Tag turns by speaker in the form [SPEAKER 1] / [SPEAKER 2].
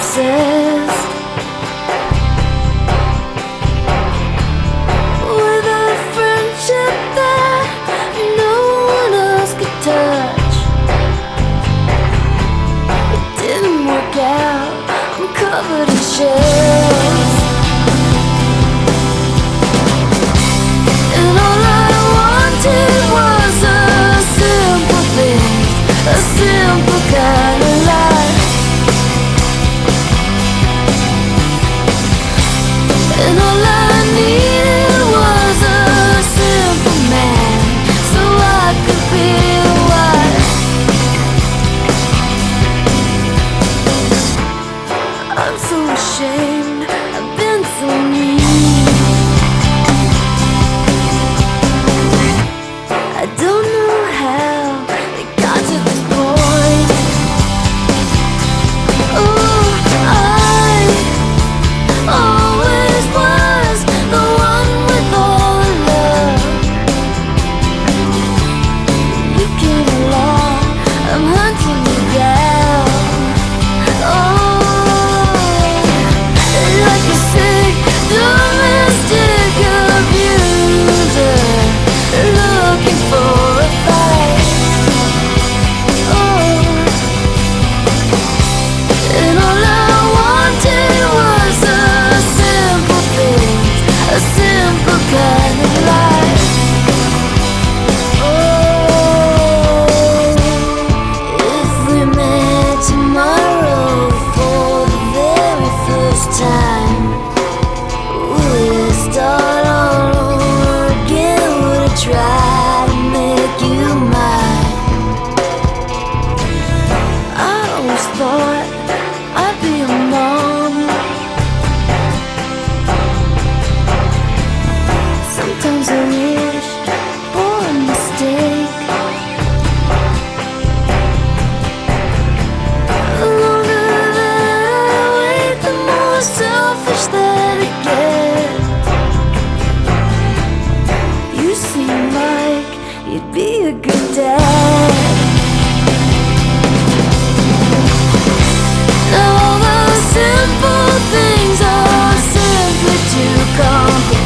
[SPEAKER 1] says, with a friendship that no one else could touch. It didn't work out, I'm covered in shells. And all I wanted was a simple thing, a simple kind of life. And all I needed was a simple man, so I could be a wife. I'm so ashamed, I've been so mean. I don't know how it got to this point. Oh, I always was the one with all the love. You came along, I'm hunting you down. Oh, like a sick domestic abuser, looking for a fight. Oh, and all I wanted was a simple thing, a simple kind of life. Oh, if we met tomorrow for the very first time, would I start all over again? Would I try to make you mine? I always thought I'd be a mom. Sometimes I wish for a mistake. The longer that I wait, the more selfish that I get. You seem like you'd be a good dad. All the simple things are simply too complicated.